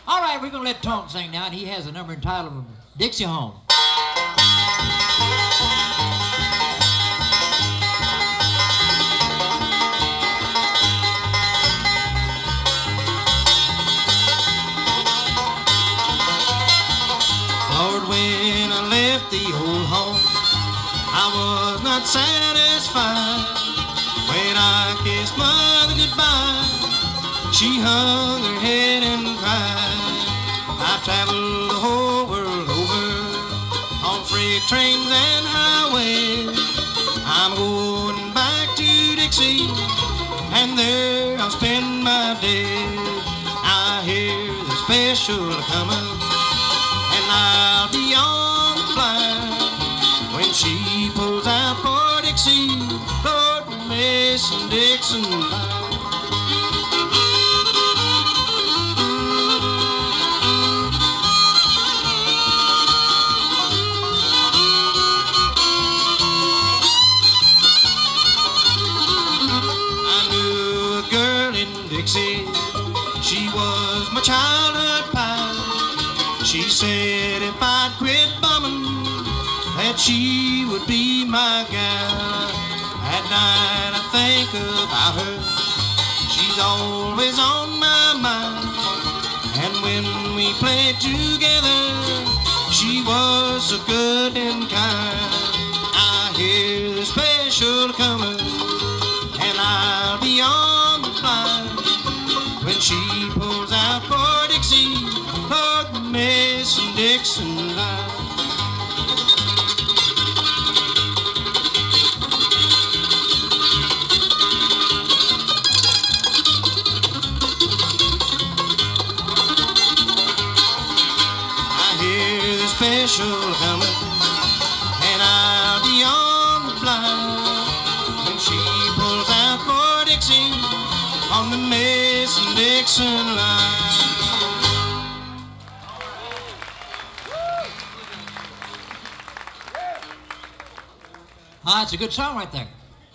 All right, we're going to let Tom sing now, and he has a number entitled Dixie Home. Lord, when I left the old home, I was not satisfied. When I kissed Mother goodbye, she hung her head and cried. I traveled the whole world over on freight trains and highways. I'm going back to Dixie, and there I'll spend my days. I hear the special coming, and I'll be on the line when she pulls out for Dixie. Lord, Mason Dixon line. Dixie, she was my childhood pal. She said if I'd quit bumming, that she would be my gal. At night I think about her, she's always on my mind. And when we played together, she was so good and kind. I hear the special coming, and I'll be on the fly when she pulls out for Dixie, Lord, the Mason Dixon line. I hear the special coming, and I'll be on the fly when she pulls out for Dixie on the Mason Dixon line. Ah, it's a good song right there.